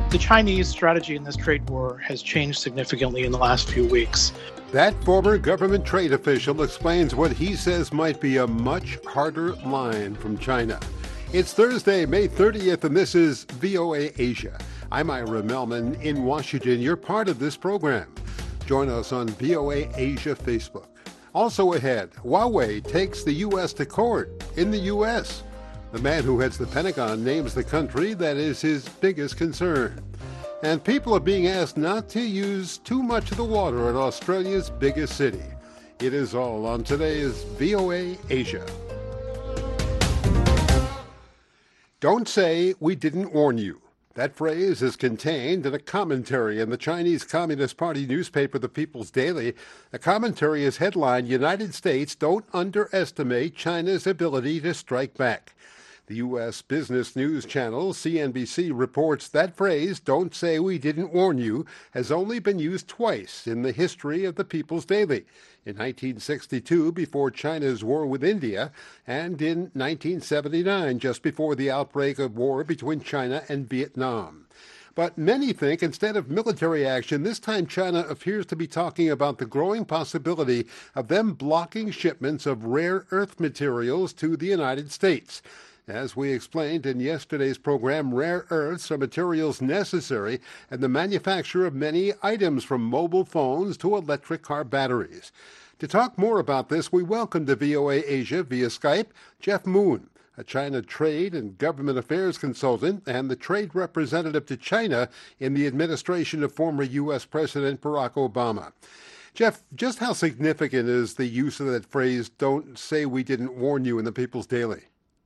The Chinese strategy in this trade war has changed significantly in the last few weeks. That former government trade official explains what he says might be a much harder line from China. It's Thursday, May 30th, and this is VOA Asia. I'm Ira Melman in Washington. You're part of this program. Join us on VOA Asia Facebook. Also ahead, Huawei takes the U.S. to court in the U.S. The man who heads the Pentagon names the country that is his biggest concern. And people are being asked not to use too much of the water at Australia's biggest city. It is all on today's VOA Asia. Don't say we didn't warn you. That phrase is contained in a commentary in the Chinese Communist Party newspaper, The People's Daily. The commentary is headlined, "United States Don't Underestimate China's Ability to Strike Back." The U.S. business news channel CNBC reports that phrase, "Don't say we didn't warn you," has only been used twice in the history of the People's Daily. In 1962, before China's war with India, and in 1979, just before the outbreak of war between China and Vietnam. But many think instead of military action, this time China appears to be talking about the growing possibility of them blocking shipments of rare earth materials to the United States. As we explained in yesterday's program, rare earths are materials necessary in the manufacture of many items from mobile phones to electric car batteries. To talk more about this, we welcome to VOA Asia via Skype Jeff Moon, a China trade and government affairs consultant and the trade representative to China in the administration of former U.S. President Barack Obama. Jeff, just how significant is the use of that phrase, "Don't say we didn't warn you," in the People's Daily?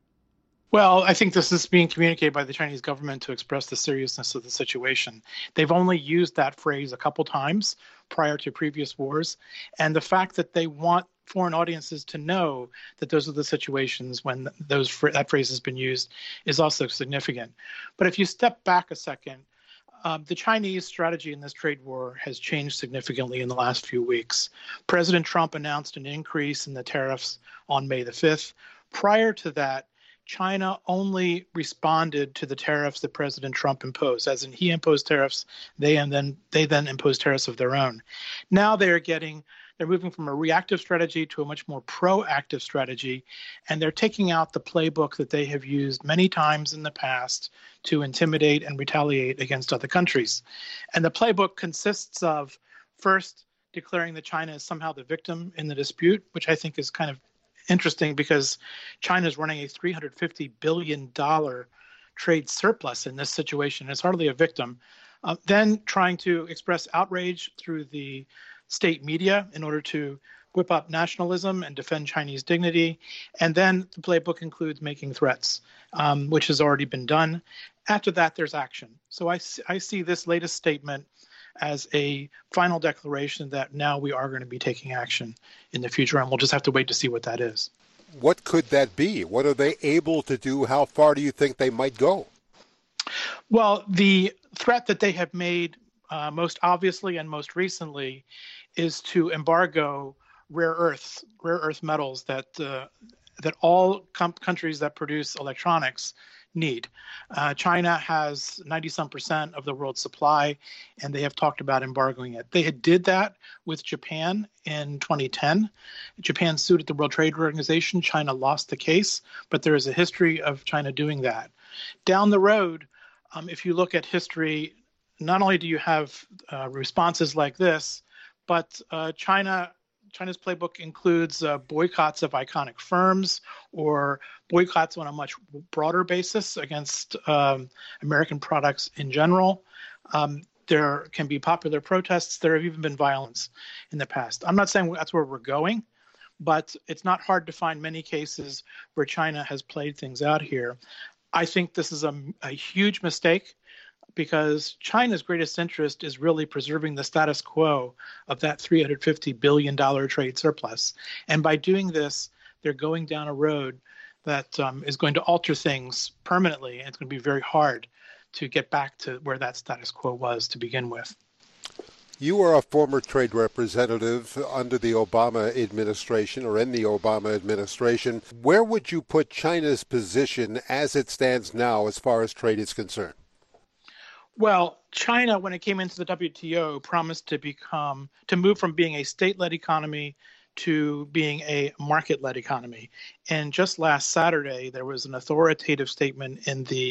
Well, I think this is being communicated by the Chinese government to express the seriousness of the situation. They've only used that phrase a couple times prior to previous wars. And the fact that they want foreign audiences to know that those are the situations when that phrase has been used is also significant. But if you step back a second, the Chinese strategy in this trade war has changed significantly in the last few weeks. President Trump announced an increase in the tariffs on May the 5th. Prior to that, China only responded to the tariffs that President Trump imposed, as in he imposed tariffs, they then imposed tariffs of their own. Now they're moving from a reactive strategy to a much more proactive strategy, and they're taking out the playbook that they have used many times in the past to intimidate and retaliate against other countries. And the playbook consists of first declaring that China is somehow the victim in the dispute, which I think is kind of interesting because China is running a $350 billion trade surplus in this situation. It's hardly a victim. Then trying to express outrage through the state media in order to whip up nationalism and defend Chinese dignity. And then the playbook includes making threats, which has already been done. After that, there's action. So I see this latest statement as a final declaration that now we are going to be taking action in the future, and we'll just have to wait to see what that is. What could that be? What are they able to do? How far do you think they might go? Well, the threat that they have made most obviously and most recently is to embargo rare earth metals that all countries that produce electronics need. China has 90-some% of the world's supply, and they have talked about embargoing it. They did that with Japan in 2010. Japan sued at the World Trade Organization. China lost the case, but there is a history of China doing that. Down the road, if you look at history, not only do you have responses like this, but China's playbook includes boycotts of iconic firms or boycotts on a much broader basis against American products in general. There can be popular protests. There have even been violence in the past. I'm not saying that's where we're going, but it's not hard to find many cases where China has played things out here. I think this is a huge mistake, because China's greatest interest is really preserving the status quo of that $350 billion trade surplus. And by doing this, they're going down a road that is going to alter things permanently. And it's going to be very hard to get back to where that status quo was to begin with. You are a former trade representative under the Obama administration, or in the Obama administration. Where would you put China's position as it stands now as far as trade is concerned? Well, China, when it came into the WTO, promised to move from being a state-led economy to being a market-led economy. And just last Saturday, there was an authoritative statement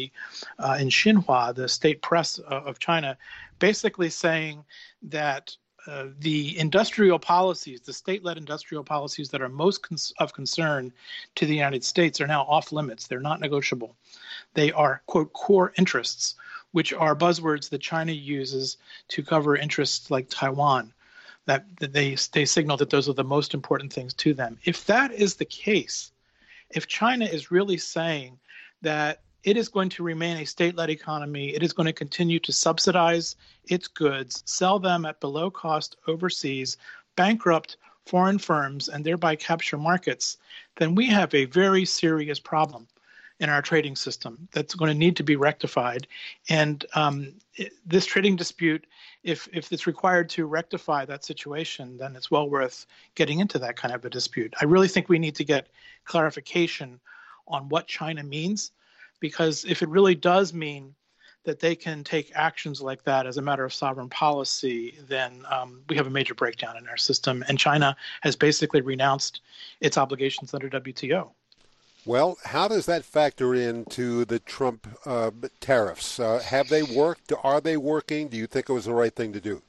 in Xinhua, the state press of China, basically saying that the industrial policies, the state-led industrial policies that are most of concern to the United States are now off limits. They're not negotiable. They are, quote, core interests, which are buzzwords that China uses to cover interests like Taiwan, that they signal that those are the most important things to them. If that is the case, if China is really saying that it is going to remain a state-led economy, it is going to continue to subsidize its goods, sell them at below cost overseas, bankrupt foreign firms, and thereby capture markets, then we have a very serious problem in our trading system that's going to need to be rectified. And this trading dispute, if it's required to rectify that situation, then it's well worth getting into that kind of a dispute. I really think we need to get clarification on what China means, because if it really does mean that they can take actions like that as a matter of sovereign policy, then we have a major breakdown in our system. And China has basically renounced its obligations under WTO. Well, how does that factor into the Trump tariffs? Have they worked? Are they working? Do you think it was the right thing to do?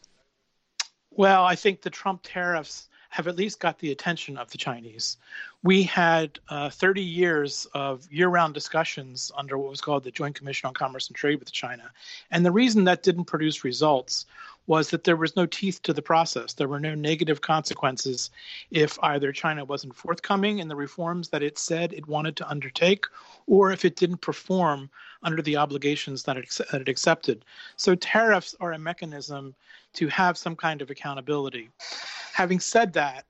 Well, I think the Trump tariffs have at least got the attention of the Chinese. We had 30 years of year-round discussions under what was called the Joint Commission on Commerce and Trade with China. And the reason that didn't produce results was that there was no teeth to the process. There were no negative consequences if either China wasn't forthcoming in the reforms that it said it wanted to undertake, or if it didn't perform under the obligations that it accepted. So tariffs are a mechanism to have some kind of accountability. Having said that,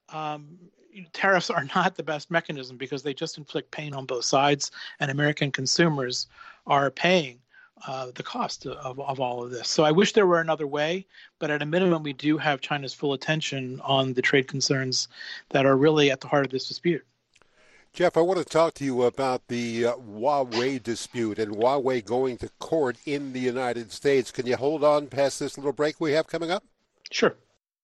tariffs are not the best mechanism because they just inflict pain on both sides, and American consumers are paying the cost of all of this. So I wish there were another way, but at a minimum, we do have China's full attention on the trade concerns that are really at the heart of this dispute. Jeff, I want to talk to you about the Huawei dispute and Huawei going to court in the United States. Can you hold on past this little break we have coming up? Sure.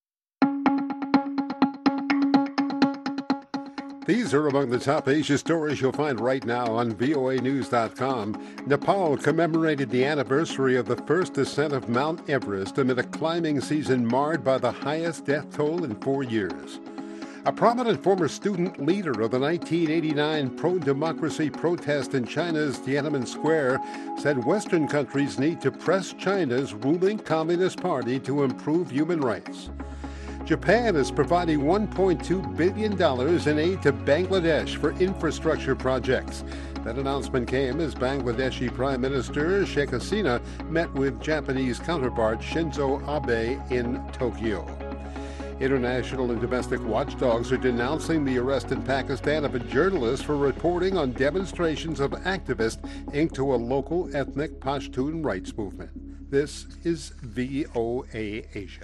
These are among the top Asia stories you'll find right now on voanews.com. Nepal commemorated the anniversary of the first ascent of Mount Everest amid a climbing season marred by the highest death toll in 4 years. A prominent former student leader of the 1989 pro-democracy protest in China's Tiananmen Square said Western countries need to press China's ruling Communist Party to improve human rights. Japan is providing $1.2 billion in aid to Bangladesh for infrastructure projects. That announcement came as Bangladeshi Prime Minister Sheikh Hasina met with Japanese counterpart Shinzo Abe in Tokyo. International and domestic watchdogs are denouncing the arrest in Pakistan of a journalist for reporting on demonstrations of activists into a local ethnic Pashtun rights movement. This is VOA Asia.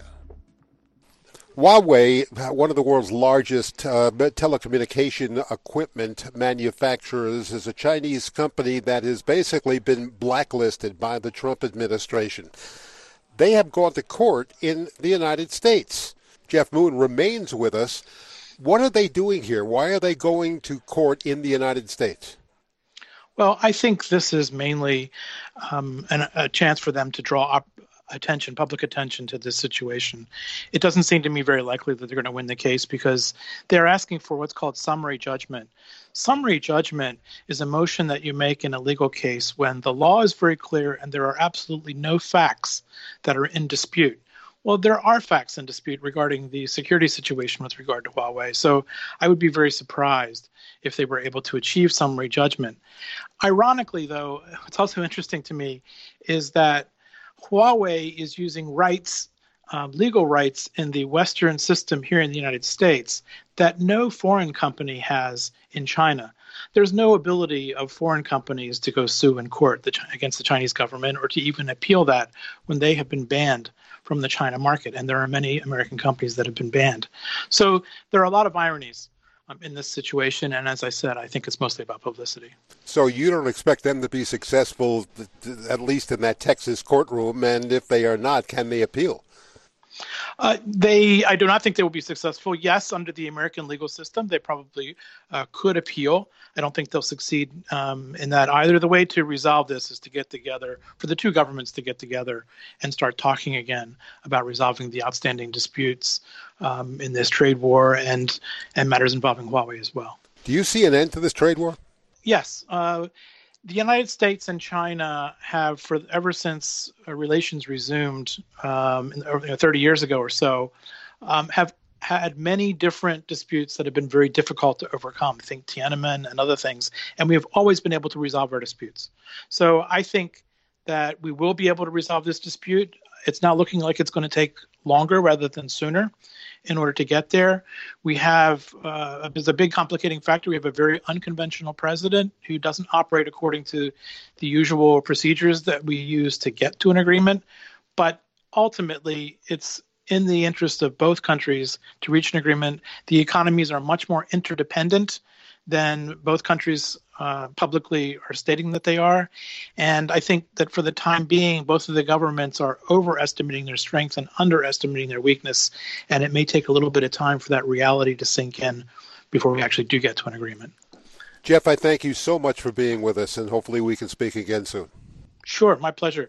Huawei, one of the world's largest telecommunication equipment manufacturers, is a Chinese company that has basically been blacklisted by the Trump administration. They have gone to court in the United States. Jeff Moon remains with us. What are they doing here? Why are they going to court in the United States? Well, I think this is mainly a chance for them to draw public attention to this situation. It doesn't seem to me very likely that they're going to win the case because they're asking for what's called summary judgment. Summary judgment is a motion that you make in a legal case when the law is very clear and there are absolutely no facts that are in dispute. Well, there are facts in dispute regarding the security situation with regard to Huawei. So I would be very surprised if they were able to achieve summary judgment. Ironically, though, what's also interesting to me is that Huawei is using rights, legal rights in the Western system here in the United States that no foreign company has in China. There's no ability of foreign companies to go sue in court against the Chinese government or to even appeal that when they have been banned from the China market. And there are many American companies that have been banned. So there are a lot of ironies in this situation. And as I said, I think it's mostly about publicity. So you don't expect them to be successful, at least in that Texas courtroom, and if they are not, can they appeal? I do not think they will be successful. Yes, under the American legal system, they probably could appeal. I don't think they'll succeed in that either. The way to resolve this is to get together, for the two governments to get together and start talking again about resolving the outstanding disputes in this trade war and matters involving Huawei as well. Do you see an end to this trade war? Yes. The United States and China have, ever since relations resumed 30 years ago or so, have had many different disputes that have been very difficult to overcome. Think Tiananmen and other things. And we have always been able to resolve our disputes. So I think that we will be able to resolve this dispute. It's now looking like it's going to take longer rather than sooner in order to get there. We have, there's a big complicating factor. We have a very unconventional president who doesn't operate according to the usual procedures that we use to get to an agreement. But ultimately, it's in the interest of both countries to reach an agreement. The economies are much more interdependent than both countries publicly are stating that they are. And I think that for the time being, both of the governments are overestimating their strength and underestimating their weakness. And it may take a little bit of time for that reality to sink in before we actually do get to an agreement. Jeff, I thank you so much for being with us, and hopefully we can speak again soon. Sure, my pleasure.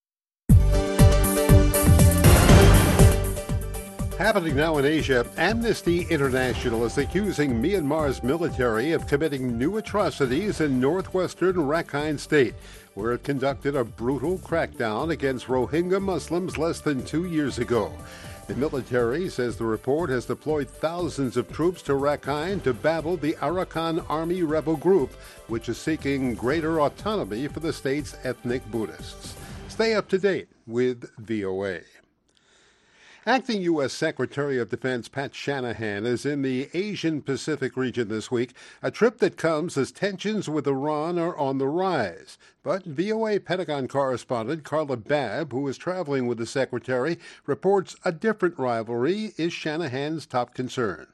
Happening now in Asia, Amnesty International is accusing Myanmar's military of committing new atrocities in northwestern Rakhine State, where it conducted a brutal crackdown against Rohingya Muslims less than 2 years ago. The military says the report has deployed thousands of troops to Rakhine to battle the Arakan Army rebel group, which is seeking greater autonomy for the state's ethnic Buddhists. Stay up to date with VOA. Acting U.S. Secretary of Defense Pat Shanahan is in the Asian-Pacific region this week, a trip that comes as tensions with Iran are on the rise. But VOA Pentagon correspondent Carla Babb, who is traveling with the Secretary, reports a different rivalry is Shanahan's top concern.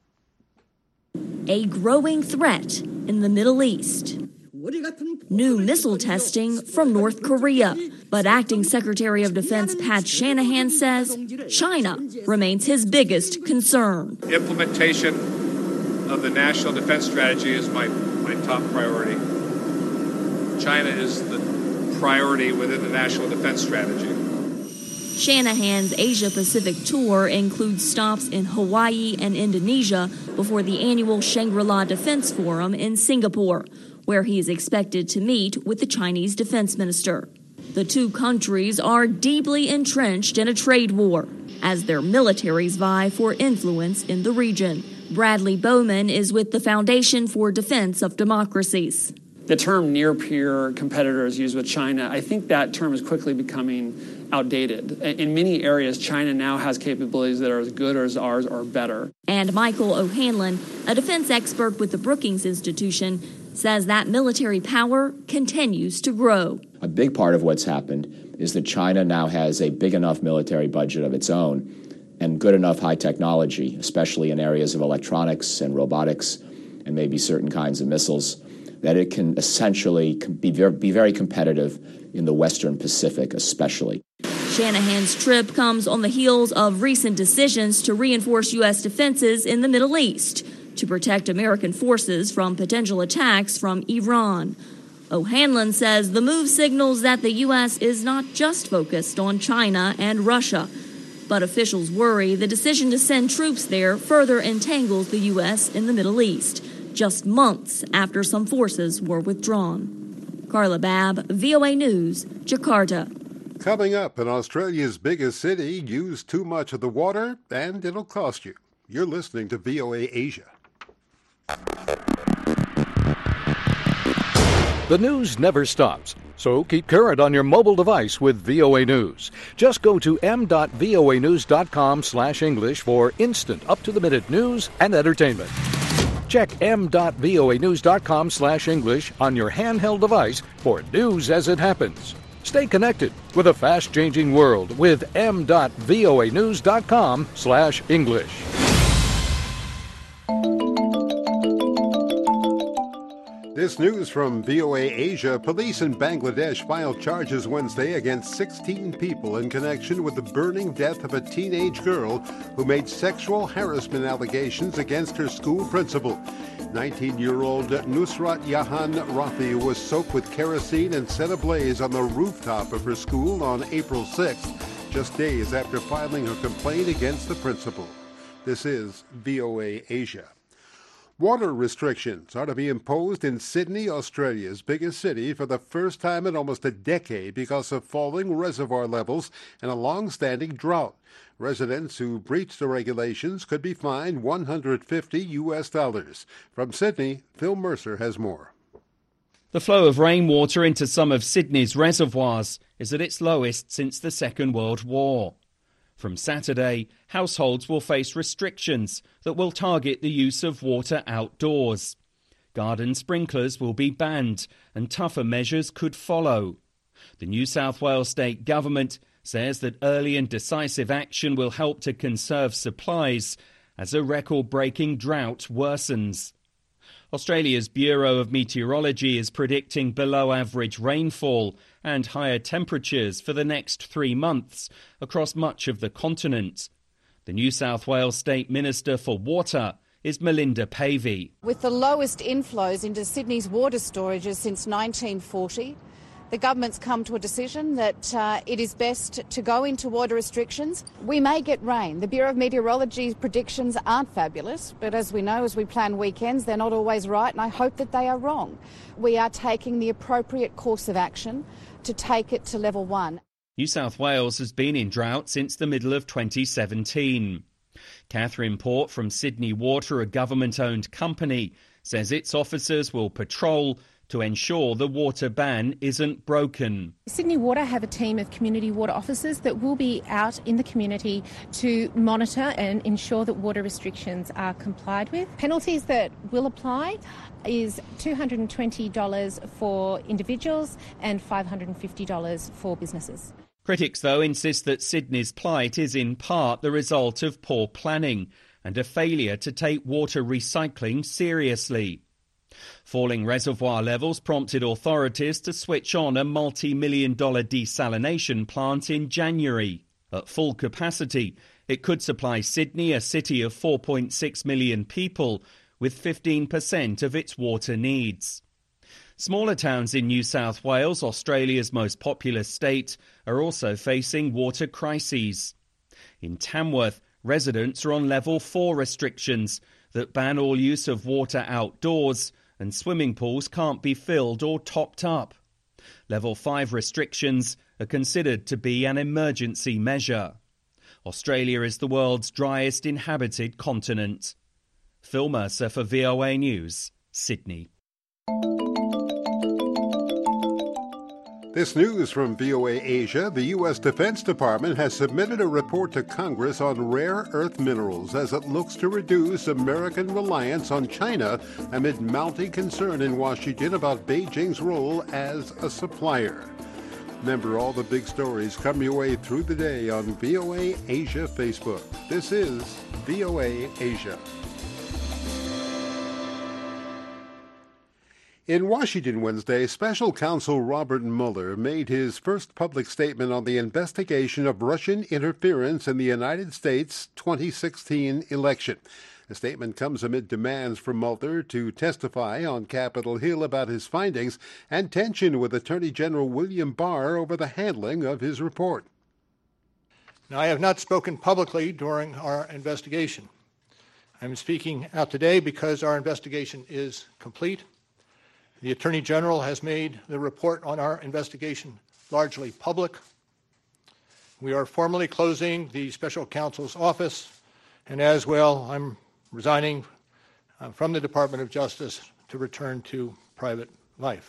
A growing threat in the Middle East. New missile testing from North Korea. But Acting Secretary of Defense Pat Shanahan says China remains his biggest concern. Implementation of the National Defense Strategy is my top priority. China is the priority within the National Defense Strategy. Shanahan's Asia-Pacific tour includes stops in Hawaii and Indonesia before the annual Shangri-La Defense Forum in Singapore, where he is expected to meet with the Chinese defense minister. The two countries are deeply entrenched in a trade war as their militaries vie for influence in the region. Bradley Bowman is with the Foundation for Defense of Democracies. The term near-peer competitor is used with China. I think that term is quickly becoming outdated. In many areas, China now has capabilities that are as good as ours or better. And Michael O'Hanlon, a defense expert with the Brookings Institution, says that military power continues to grow. A big part of what's happened is that China now has a big enough military budget of its own and good enough high technology, especially in areas of electronics and robotics and maybe certain kinds of missiles, that it can essentially be very competitive in the Western Pacific especially. Shanahan's trip comes on the heels of recent decisions to reinforce U.S. defenses in the Middle East to protect American forces from potential attacks from Iran. O'Hanlon says the move signals that the U.S. is not just focused on China and Russia, but officials worry the decision to send troops there further entangles the U.S. in the Middle East, just months after some forces were withdrawn. Carla Babb, VOA News, Jakarta. Coming up, in Australia's biggest city used too much of the water, and it'll cost you. You're listening to VOA Asia. The news never stops, so keep current on your mobile device with VOA News. Just go to m.voanews.com/English for instant, up-to-the-minute news and entertainment. Check m.voanews.com/English on your handheld device for news as it happens. Stay connected with a fast-changing world with m.voanews.com/English. This news from VOA Asia. Police in Bangladesh filed charges Wednesday against 16 people in connection with the burning death of a teenage girl who made sexual harassment allegations against her school principal. 19-year-old Nusrat Jahan Rafi was soaked with kerosene and set ablaze on the rooftop of her school on April 6th, just days after filing her complaint against the principal. This is VOA Asia. Water restrictions are to be imposed in Sydney, Australia's biggest city, for the first time in almost a decade because of falling reservoir levels and a long-standing drought. Residents who breach the regulations could be fined $150. From Sydney, Phil Mercer has more. The flow of rainwater into some of Sydney's reservoirs is at its lowest since the Second World War. From Saturday, households will face restrictions that will target the use of water outdoors. Garden sprinklers will be banned and tougher measures could follow. The New South Wales state government says that early and decisive action will help to conserve supplies as a record-breaking drought worsens. Australia's Bureau of Meteorology is predicting below-average rainfall and higher temperatures for the next 3 months across much of the continent. The New South Wales State Minister for Water is Melinda Pavey. With the lowest inflows into Sydney's water storages since 1940, the government's come to a decision that it is best to go into water restrictions. We may get rain. The Bureau of Meteorology's predictions aren't fabulous, but as we know, as we plan weekends, they're not always right, and I hope that they are wrong. We are taking the appropriate course of action to take it to level 1. New South Wales has been in drought since the middle of 2017. Catherine Port from Sydney Water, a government-owned company, says its officers will patrol to ensure the water ban isn't broken. Sydney Water have a team of community water officers that will be out in the community to monitor and ensure that water restrictions are complied with. Penalties that will apply is $220 for individuals and $550 for businesses. Critics, though, insist that Sydney's plight is in part the result of poor planning and a failure to take water recycling seriously. Falling reservoir levels prompted authorities to switch on a multi-million-dollar desalination plant in January. At full capacity, it could supply Sydney, a city of 4.6 million people, with 15% of its water needs. Smaller towns in New South Wales, Australia's most populous state, are also facing water crises. In Tamworth, residents are on level 4 restrictions that ban all use of water outdoors, and swimming pools can't be filled or topped up. Level 5 restrictions are considered to be an emergency measure. Australia is the world's driest inhabited continent. Phil Mercer for VOA News, Sydney. This news from VOA Asia. The U.S. Defense Department has submitted a report to Congress on rare earth minerals as it looks to reduce American reliance on China amid mounting concern in Washington about Beijing's role as a supplier. Remember, all the big stories come your way through the day on VOA Asia Facebook. This is VOA Asia. In Washington Wednesday, Special Counsel Robert Mueller made his first public statement on the investigation of Russian interference in the United States 2016 election. The statement comes amid demands from Mueller to testify on Capitol Hill about his findings and tension with Attorney General William Barr over the handling of his report. Now, I have not spoken publicly during our investigation. I'm speaking out today because our investigation is complete. The Attorney General has made the report on our investigation largely public. We are formally closing the Special Counsel's office, and as well, I'm resigning from the Department of Justice to return to private life.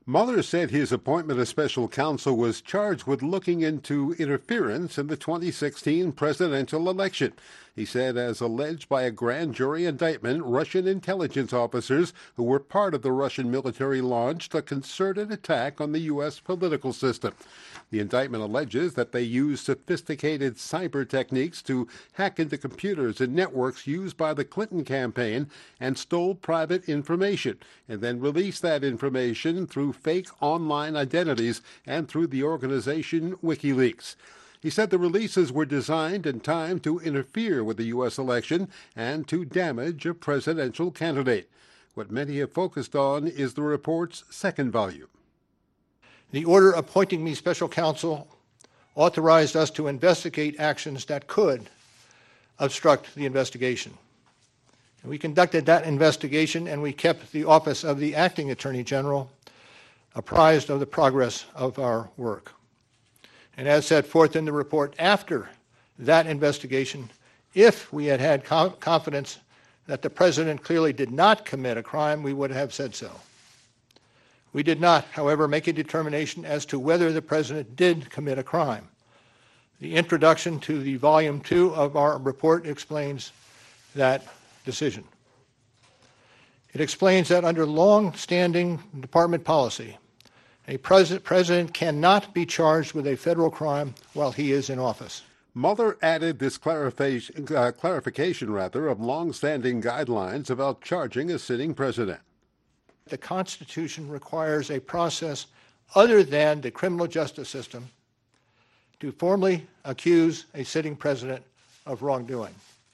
Mueller said his appointment as special counsel was charged with looking into interference in the 2016 presidential election. He said, as alleged by a grand jury indictment, Russian intelligence officers who were part of the Russian military launched a concerted attack on the U.S. political system. The indictment alleges that they used sophisticated cyber techniques to hack into computers and networks used by the Clinton campaign and stole private information, and then released that information through fake online identities and through the organization WikiLeaks. He said the releases were designed and timed to interfere with the U.S. election and to damage a presidential candidate. What many have focused on is the report's second volume. The order appointing me special counsel authorized us to investigate actions that could obstruct the investigation. And we conducted that investigation, and we kept the office of the acting attorney general apprised of the progress of our work. And as set forth in the report, after that investigation, if we had had confidence that the president clearly did not commit a crime, we would have said so. We did not, however, make a determination as to whether the president did commit a crime. The introduction to the Volume 2 of our report explains that decision. It explains that under long-standing department policy, a president cannot be charged with a federal crime while he is in office. Mueller added this clarification of long-standing guidelines about charging a sitting president. The Constitution requires a process other than the criminal justice system to formally accuse a sitting president of wrongdoing.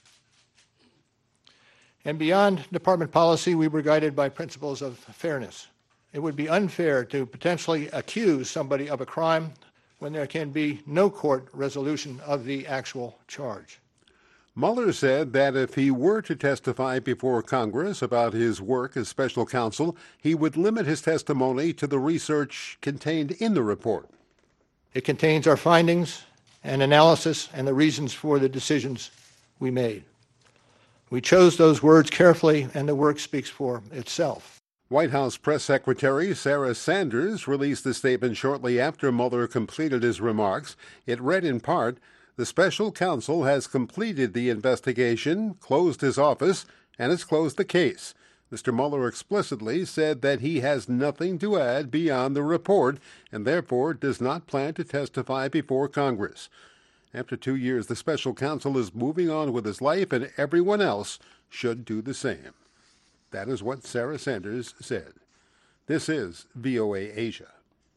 And beyond department policy, we were guided by principles of fairness. It would be unfair to potentially accuse somebody of a crime when there can be no court resolution of the actual charge. Mueller said that if he were to testify before Congress about his work as special counsel, he would limit his testimony to the research contained in the report. It contains our findings and analysis and the reasons for the decisions we made. We chose those words carefully, and the work speaks for itself. White House Press Secretary Sarah Sanders released the statement shortly after Mueller completed his remarks. It read in part, "The special counsel has completed the investigation, closed his office, and has closed the case." Mr. Mueller explicitly said that he has nothing to add beyond the report and therefore does not plan to testify before Congress. After 2 years, the special counsel is moving on with his life, and everyone else should do the same. That is what Sarah Sanders said. This is VOA Asia.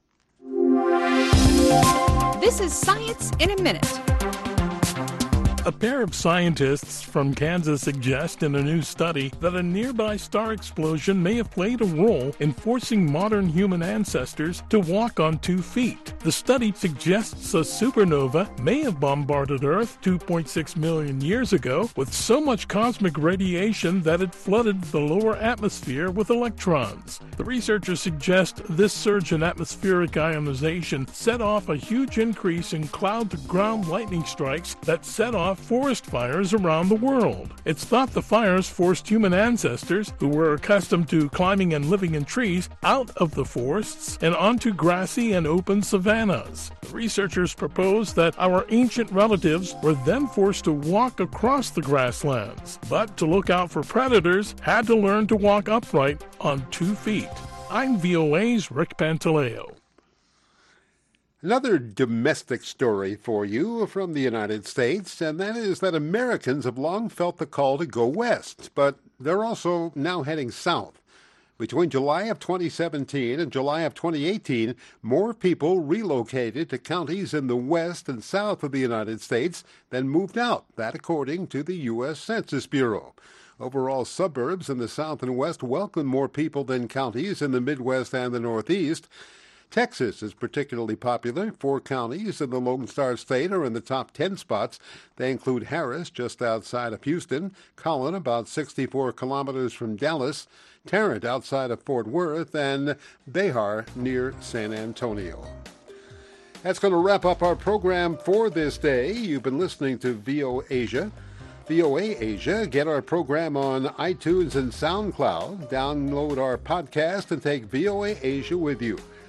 This is Science in a Minute. A pair of scientists from Kansas suggest in a new study that a nearby star explosion may have played a role in forcing modern human ancestors to walk on 2 feet. The study suggests a supernova may have bombarded Earth 2.6 million years ago with so much cosmic radiation that it flooded the lower atmosphere with electrons. The researchers suggest this surge in atmospheric ionization set off a huge increase in cloud-to-ground lightning strikes that set off forest fires around the world. It's thought the fires forced human ancestors, who were accustomed to climbing and living in trees, out of the forests and onto grassy and open savannas. The researchers propose that our ancient relatives were then forced to walk across the grasslands, but to look out for predators, had to learn to walk upright on 2 feet. I'm VOA's Rick Pantaleo. Another domestic story for you from the United States, and that is that Americans have long felt the call to go west, but they're also now heading south. Between July of 2017 and July of 2018, more people relocated to counties in the west and south of the United States than moved out, that according to the U.S. Census Bureau. Overall, suburbs in the south and west welcome more people than counties in the Midwest and the Northeast. Texas is particularly popular. 4 counties in the Lone Star State are in the top 10 spots. They include Harris, just outside of Houston, Collin, about 64 kilometers from Dallas, Tarrant, outside of Fort Worth, and Behar, near San Antonio. That's going to wrap up our program for this day. You've been listening to VOA Asia. VOA Asia. Get our program on iTunes and SoundCloud. Download our podcast and take VOA Asia with you.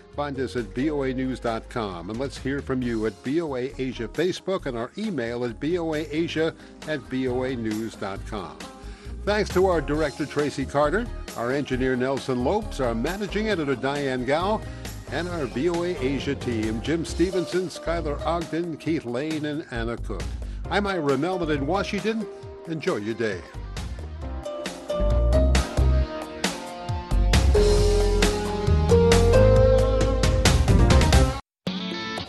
Find us at boanews.com, and let's hear from you at BOA Asia Facebook and our email at boaasia@boanews.com. Thanks to our director, Tracy Carter, our engineer, Nelson Lopes, our managing editor, Diane Gao, and our BOA Asia team, Jim Stevenson, Skylar Ogden, Keith Lane, and Anna Cook. I'm Ira Melman in Washington. Enjoy your day.